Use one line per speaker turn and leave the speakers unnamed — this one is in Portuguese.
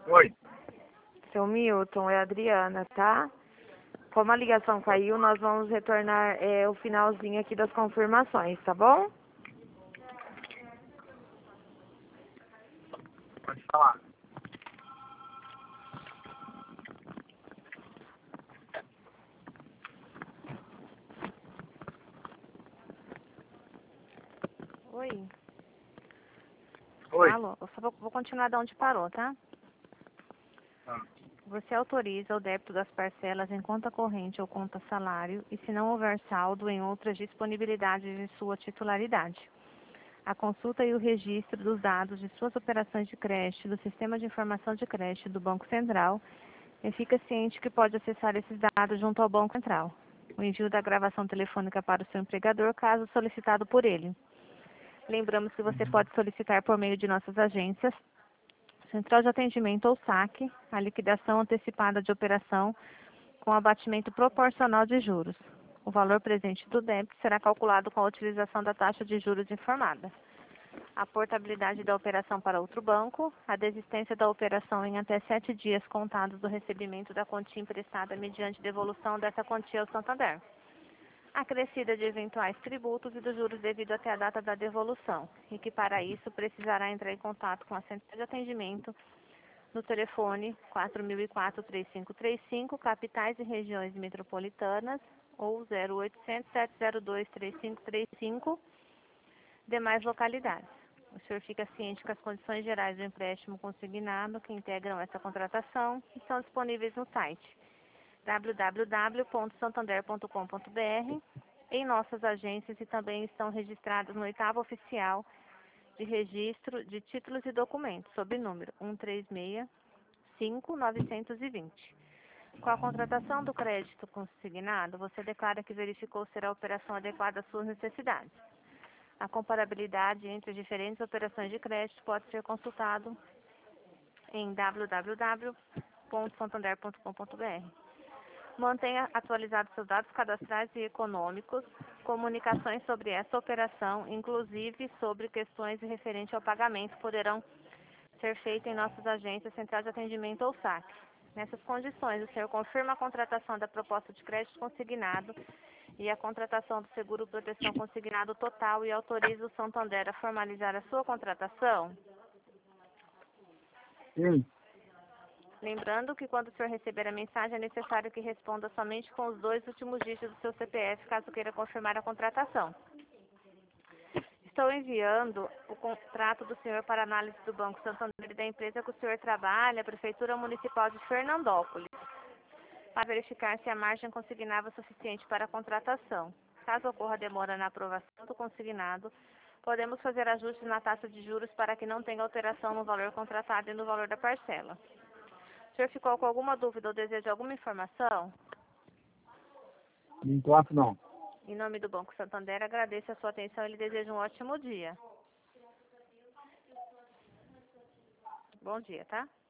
Oi.
Seu Milton, é a Adriana, tá? Como a ligação caiu, nós vamos retornar o finalzinho aqui das confirmações, tá bom?
Pode falar.
Oi.
Oi.
Alô, eu só vou continuar de onde parou, tá?
Ah,
Você autoriza o débito das parcelas em conta corrente ou conta salário e se não houver saldo em outras disponibilidades de sua titularidade. A consulta e o registro dos dados de suas operações de crédito do Sistema de Informação de Crédito do Banco Central e fica ciente que pode acessar esses dados junto ao Banco Central. O envio da gravação telefônica para o seu empregador, caso solicitado por ele. Lembramos que você pode solicitar por meio de nossas agências, Central de Atendimento ou SAC, a liquidação antecipada de operação com abatimento proporcional de juros. O valor presente do débito será calculado com a utilização da taxa de juros informada. A portabilidade da operação para outro banco, a desistência da operação em até 7 dias contados do recebimento da quantia emprestada mediante devolução dessa quantia ao Santander. A crescida de eventuais tributos e dos juros devido até a data da devolução, e que para isso precisará entrar em contato com a central de atendimento no telefone 4004-3535, capitais e regiões metropolitanas, ou 0800-702-3535, demais localidades. O senhor fica ciente que as condições gerais do empréstimo consignado que integram essa contratação estão disponíveis no site www.santander.com.br, em nossas agências e também estão registradas no 8º Oficial de Registro de Títulos e Documentos, sob número 1365-920. Com a contratação do crédito consignado, você declara que verificou ser a operação adequada às suas necessidades. A comparabilidade entre as diferentes operações de crédito pode ser consultado em www.santander.com.br. Mantenha atualizados seus dados cadastrais e econômicos, comunicações sobre essa operação, inclusive sobre questões referentes ao pagamento, poderão ser feitas em nossas agências Central de Atendimento ou SAC. Nessas condições, o senhor confirma a contratação da proposta de crédito consignado e a contratação do seguro proteção consignado total e autoriza o Santander a formalizar a sua contratação?
sim.
Lembrando que quando o senhor receber a mensagem é necessário que responda somente com os 2 últimos dígitos do seu CPF, caso queira confirmar a contratação. Estou enviando o contrato do senhor para análise do Banco Santander e da empresa que o senhor trabalha, a Prefeitura Municipal de Fernandópolis, para verificar se a margem consignável é suficiente para a contratação. Caso ocorra demora na aprovação do consignado, podemos fazer ajustes na taxa de juros para que não tenha alteração no valor contratado e no valor da parcela. O senhor ficou com alguma dúvida ou deseja alguma informação?
Enquanto não.
Em nome do Banco Santander, agradeço a sua atenção e lhe desejo um ótimo dia. Bom dia, tá?